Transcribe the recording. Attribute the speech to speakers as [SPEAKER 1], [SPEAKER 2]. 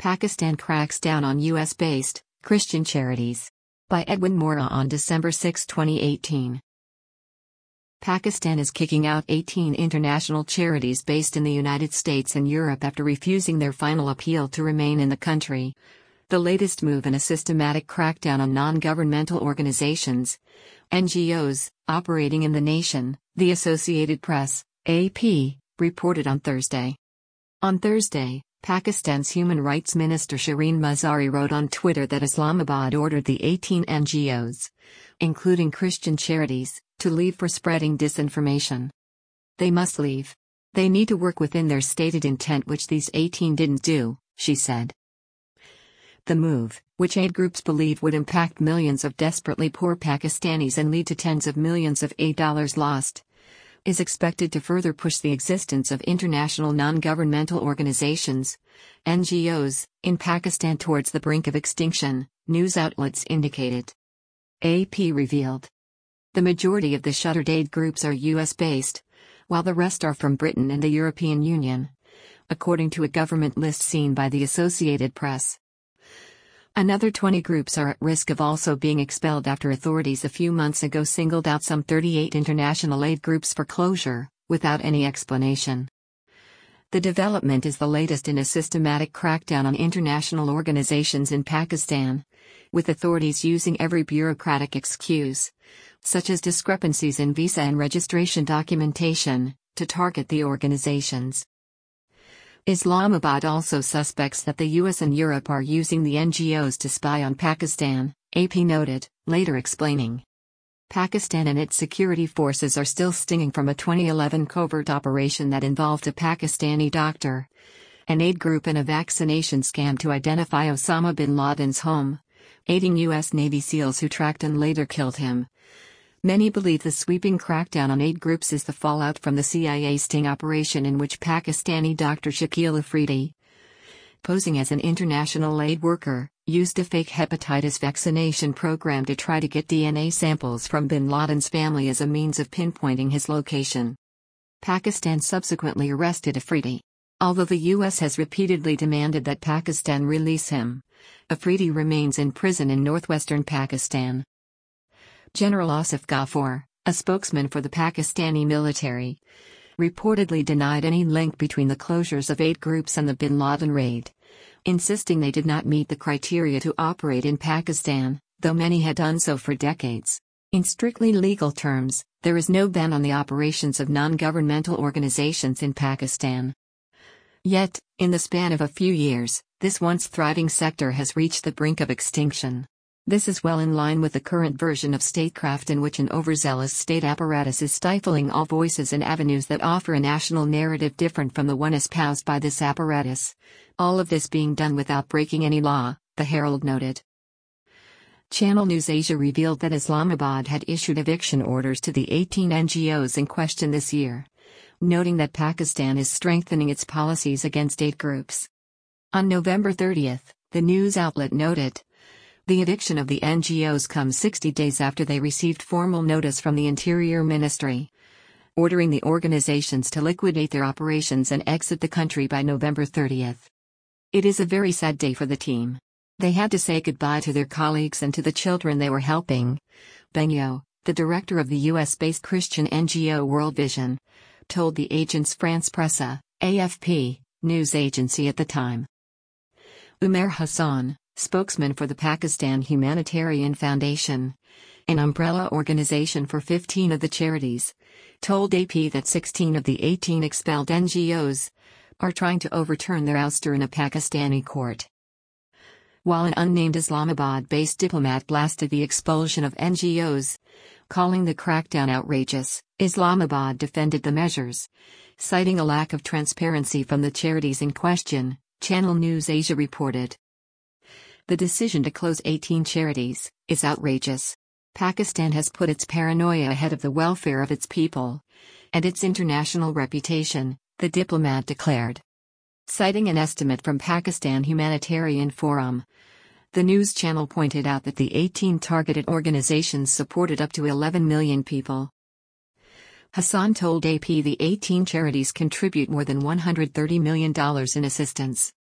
[SPEAKER 1] Pakistan cracks down on U.S.-based Christian charities. By Edwin Mora on December 6, 2018. Pakistan is kicking out 18 international charities based in the United States and Europe after refusing their final appeal to remain in the country. The latest move in a systematic crackdown on non-governmental organizations, NGOs, operating in the nation, the Associated Press, AP, reported on Thursday. On Thursday, Pakistan's Human Rights Minister Shireen Mazari wrote on Twitter that Islamabad ordered the 18 NGOs, including Christian charities, to leave for spreading disinformation. They must leave. They need to work within their stated intent, which these 18 didn't do, she said. The move, which aid groups believe would impact millions of desperately poor Pakistanis and lead to tens of millions of aid dollars lost, is expected to further push the existence of international non-governmental organizations, NGOs, in Pakistan towards the brink of extinction, news outlets indicated. AP revealed. The majority of the shuttered aid groups are US-based, while the rest are from Britain and the European Union, according to a government list seen by the Associated Press. Another 20 groups are at risk of also being expelled after authorities a few months ago singled out some 38 international aid groups for closure, without any explanation. The development is the latest in a systematic crackdown on international organizations in Pakistan, with authorities using every bureaucratic excuse, such as discrepancies in visa and registration documentation, to target the organizations. Islamabad also suspects that the US and Europe are using the NGOs to spy on Pakistan, AP noted, later explaining. Pakistan and its security forces are still stinging from a 2011 covert operation that involved a Pakistani doctor, an aid group and a vaccination scam to identify Osama bin Laden's home, aiding US Navy SEALs who tracked and later killed him. Many believe the sweeping crackdown on aid groups is the fallout from the CIA sting operation in which Pakistani Dr. Shakil Afridi, posing as an international aid worker, used a fake hepatitis vaccination program to try to get DNA samples from bin Laden's family as a means of pinpointing his location. Pakistan subsequently arrested Afridi. Although the US has repeatedly demanded that Pakistan release him, Afridi remains in prison in northwestern Pakistan. General Asif Ghafoor, a spokesman for the Pakistani military, reportedly denied any link between the closures of aid groups and the bin Laden raid, insisting they did not meet the criteria to operate in Pakistan, though many had done so for decades. In strictly legal terms, there is no ban on the operations of non-governmental organizations in Pakistan. Yet, in the span of a few years, this once thriving sector has reached the brink of extinction. This is well in line with the current version of statecraft in which an overzealous state apparatus is stifling all voices and avenues that offer a national narrative different from the one espoused by this apparatus. All of this being done without breaking any law, the Herald noted. Channel News Asia revealed that Islamabad had issued eviction orders to the 18 NGOs in question this year, noting that Pakistan is strengthening its policies against aid groups. On November 30, the news outlet noted, the eviction of the NGOs comes 60 days after they received formal notice from the Interior Ministry, ordering the organizations to liquidate their operations and exit the country by November 30. It is a very sad day for the team. They had to say goodbye to their colleagues and to the children they were helping, Benyo, the director of the US-based Christian NGO World Vision, told the Agence France Presse, AFP, news agency at the time. Umair Hassan, spokesman for the Pakistan Humanitarian Foundation, an umbrella organization for 15 of the charities, told AP that 16 of the 18 expelled NGOs are trying to overturn their ouster in a Pakistani court. While an unnamed Islamabad-based diplomat blasted the expulsion of NGOs, calling the crackdown outrageous, Islamabad defended the measures, citing a lack of transparency from the charities in question, Channel News Asia reported. The decision to close 18 charities is outrageous. Pakistan has put its paranoia ahead of the welfare of its people and its international reputation, the diplomat declared. Citing an estimate from Pakistan Humanitarian Forum, the news channel pointed out that the 18 targeted organizations supported up to 11 million people. Hassan told AP the 18 charities contribute more than $130 million in assistance.